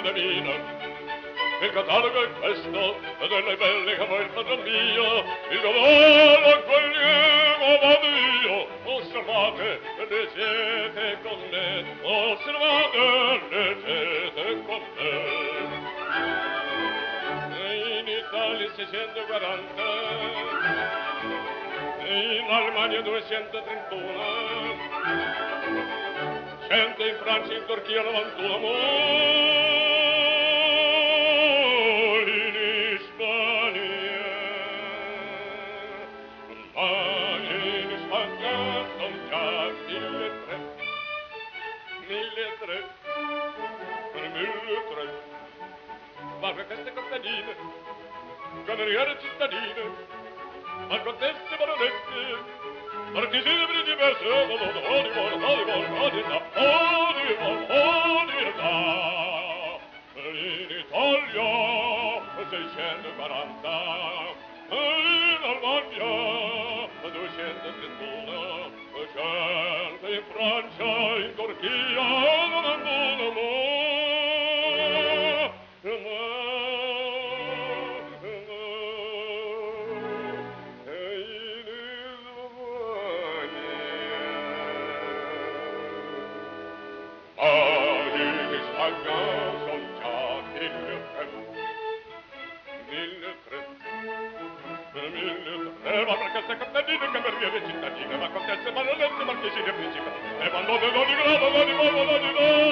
Cadamina. Il catalogo è questo, delle belle che vuoi il padron mio, il cavallo accogliamo vado io. Osservate, leggete con me, osservate, leggete con me. In Italia 640, in Almania 231, 100 in Francia, in Turchia 91, in Ispania, ma in Spagna son già 1.300, 1.300, ma per queste contadine, cameriere cittadine, ma contesse baronesse, marchesine principesse, in Italia 640, in Almania 231, 100 in Francia, in Turchia 91. Ma perché contadine, cameriere cittadine, ma contesse, baronesse, marchesine, principe, e vanno di grado, di modo, di